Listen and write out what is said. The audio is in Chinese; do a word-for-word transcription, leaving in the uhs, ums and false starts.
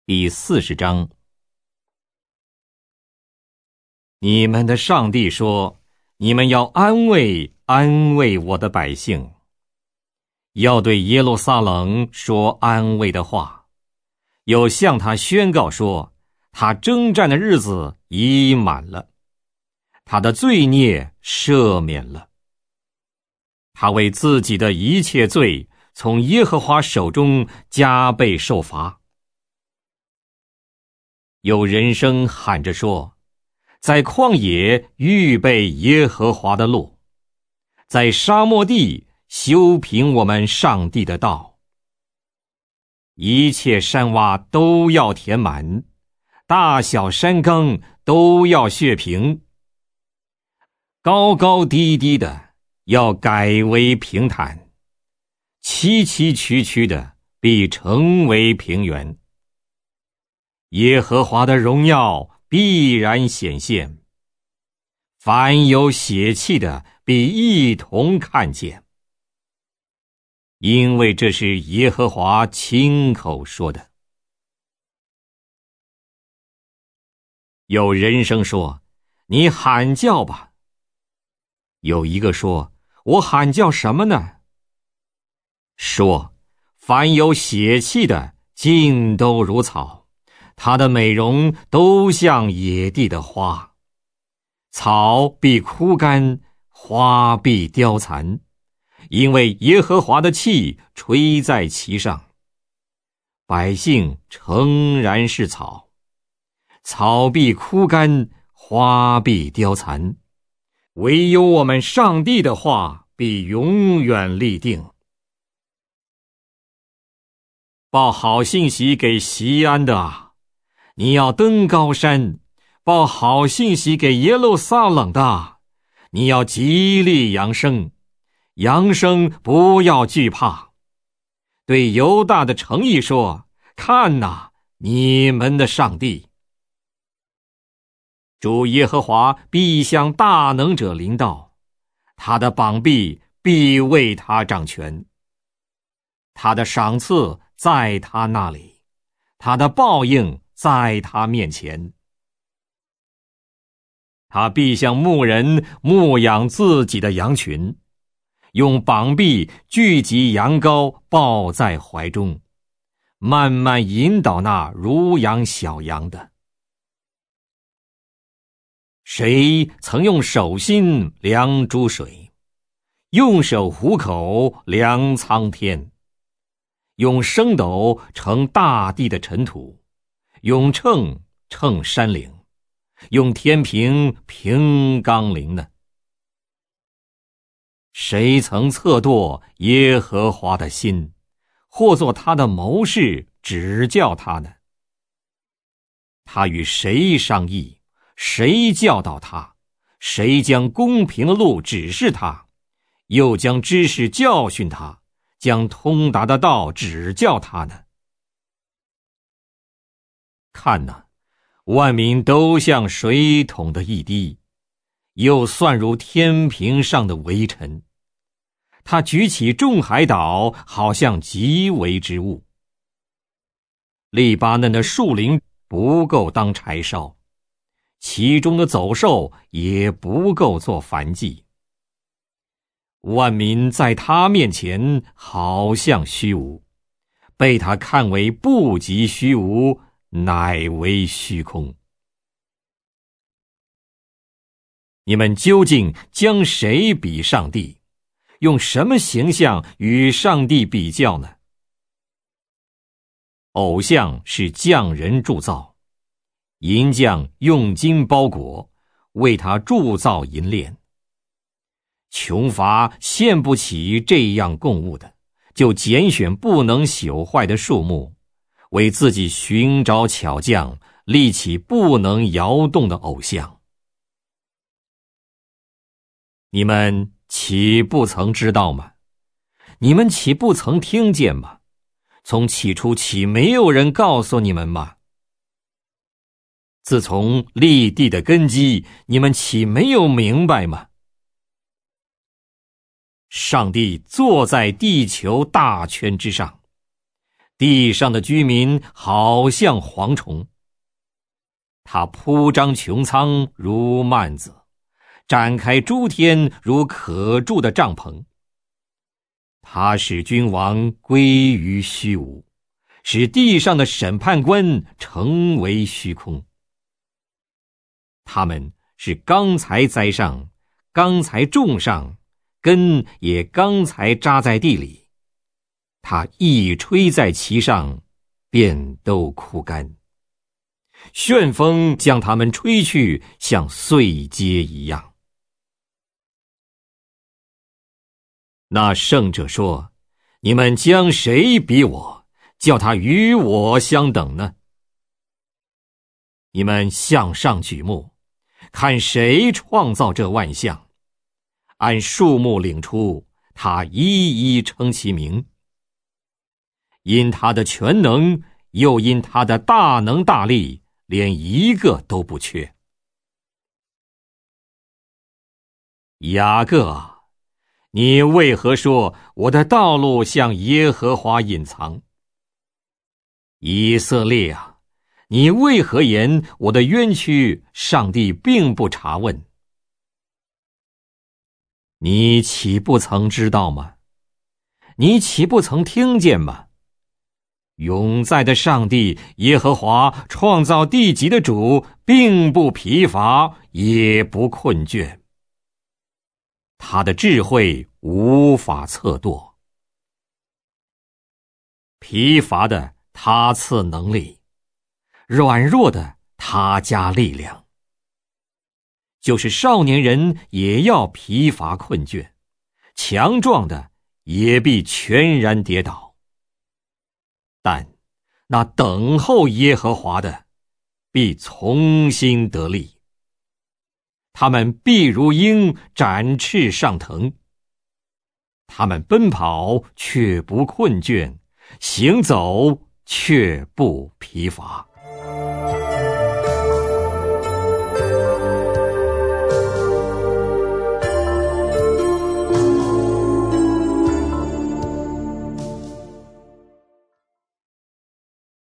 第四十章。你们的上帝说，你们要安慰安慰我的百姓，要对耶路撒冷说安慰的话，又向他宣告说，他征战的日子已满了，他的罪孽赦免了，他为自己的一切罪从耶和华手中加倍受罚。有人声喊着说，在旷野预备耶和华的路，在沙漠地修平我们上帝的道。一切山洼都要填满，大小山冈都要削平，高高低低的要改为平坦，崎崎岖岖的必成为平原。耶和华的荣耀必然显现，凡有血气的必一同看见，因为这是耶和华亲口说的。有人声说，你喊叫吧。有一个说，我喊叫什么呢？说，凡有血气的尽都如草，它的美容都像野地的花，草必枯干，花必凋残，因为耶和华的气吹在其上。百姓诚然是草，草必枯干，花必凋残，唯有我们上帝的话必永远立定。报好信息给锡安的啊，你要登高山；报好信息给耶路撒冷的，你要极力扬声，扬声不要惧怕。对犹大的城邑说，看哪，你们的上帝。主耶和华必向大能者临到，他的膀臂必为他掌权，他的赏赐在他那里，他的报应在他面前。他必像牧人牧养自己的羊群，用膀臂聚集羊羔抱在怀中，慢慢引导那乳养小羊的。谁曾用手心量诸水，用手虎口量苍天，用升斗盛大地的尘土，用秤称山岭，用天平平冈陵呢？谁曾测度耶和华的心，或作他的谋士指教他呢？他与谁商议，谁教导他？谁将公平的路指示他，又将知识教训他，将通达的道指教他呢？看哪，万民都像水桶的一滴，又算如天平上的微尘。他举起众海岛，好像极微之物。利巴嫩的树林不够当柴烧，其中的走兽也不够做燔祭。万民在他面前好像虚无，被他看为不及虚无，乃为虚空。你们究竟将谁比上帝？用什么形象与上帝比较呢？偶像是匠人铸造，银匠用金包裹，为他铸造银链。穷乏献不起这样供物的，就拣选不能朽坏的树木，为自己寻找巧匠，立起不能摇动的偶像。你们岂不曾知道吗？你们岂不曾听见吗？从起初岂没有人告诉你们吗？自从立地的根基，你们岂没有明白吗？上帝坐在地球大圈之上， 地上的居民好像蝗虫。他铺张穹苍如幔子，展开诸天如可住的帐篷。他使君王归于虚无，使地上的审判官成为虚空。他们是刚才栽上，刚才种上，根也刚才扎在地里。他一吹在其上，便都枯干。旋风将它们吹去，像碎秸一样。那圣者说：你们将谁比我，叫他与我相等呢？你们向上举目，看谁创造这万象，按数目领出，他一一称其名。因他的全能，又因他的大能大力，连一个都不缺。雅各啊，你为何说我的道路向耶和华隐藏？以色列啊，你为何言我的冤屈上帝并不查问？你岂不曾知道吗？你岂不曾听见吗？永在的上帝耶和华，创造地极的主，并不疲乏，也不困倦。他的智慧无法测度。疲乏的他赐能力，软弱的他加力量。就是少年人也要疲乏困倦，强壮的也必全然跌倒。但那等候耶和华的，必从心得力。他们必如鹰展翅上腾，他们奔跑却不困倦，行走却不疲乏。